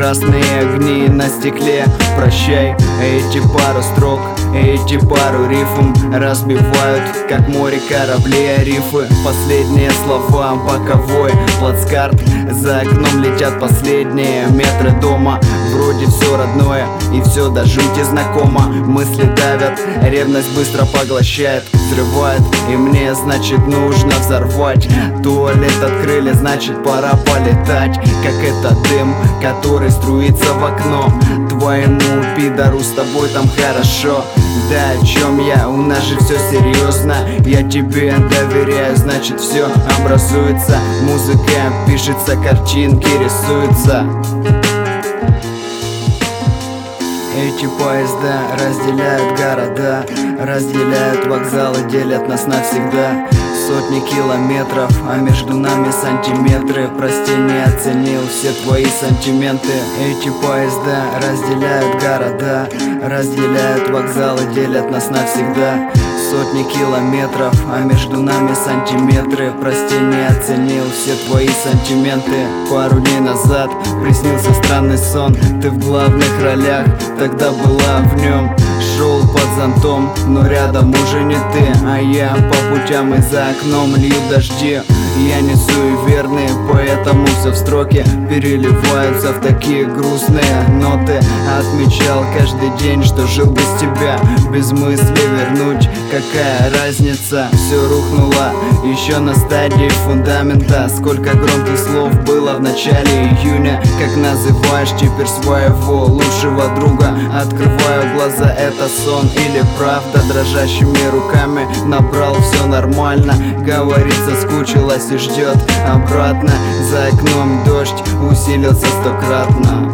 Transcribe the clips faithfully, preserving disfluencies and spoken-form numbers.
красные огни на стекле. Прощай, эти пару строк, эти пару рифм разбивают, как море корабли, рифы. Последние слова, боковой плацкарт. За окном летят последние метры дома. Вроде все родное и все до жути знакомо. Мысли давят, ревность быстро поглощает, взрывает, и мне, значит, нужно взорвать. Туалет открыли, значит, пора полетать. Как этот дым, который струится в окно. Твоему пидору с тобой там хорошо. Да о чем я, у нас же все серьезно. Я тебе доверяю, значит, все образуется. Музыка пишется, картинки рисуются. Эти поезда разделяют города, разделяют вокзалы, делят нас навсегда. Сотни километров, а между нами сантиметры. Прости, не оценил все твои сантименты. Эти поезда разделяют города, разделяют вокзалы, делят нас навсегда. Сотни километров, а между нами сантиметры. Прости, не оценил все твои сантименты. Пару дней назад приснился странный сон. Ты в главных ролях, тогда была в нем. Шел под зонтом, но рядом уже не ты. А я по путям и за окном льют дожди. Я не суеверный, поэтому все в строке переливаются в такие грустные ноты. Отмечал каждый день, что жил без тебя. Без мысли вернуть, какая разница. Все рухнуло еще на стадии фундамента. Сколько громких слов было в начале июня. Как называешь теперь своего лучшего друга? Открываю глаза, это сон или правда? Дрожащими руками набрал, все нормально. Говорит, соскучилась и ждет обратно. За окном дождь усилился стократно.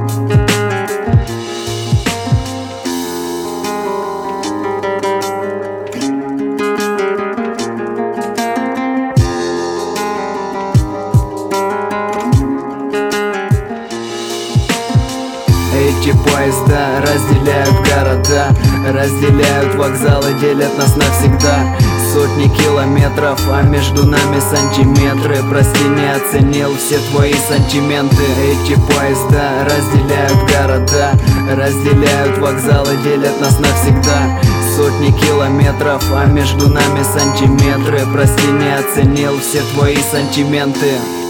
Эти поезда разделяют города, разделяют вокзалы, делят нас навсегда. Сотни километров, а между нами сантиметры. Прости, не оценил все твои сантименты. Эти поезда разделяют города, разделяют вокзалы, делят нас навсегда. Сотни километров, а между нами сантиметры. Прости, не оценил все твои сантименты.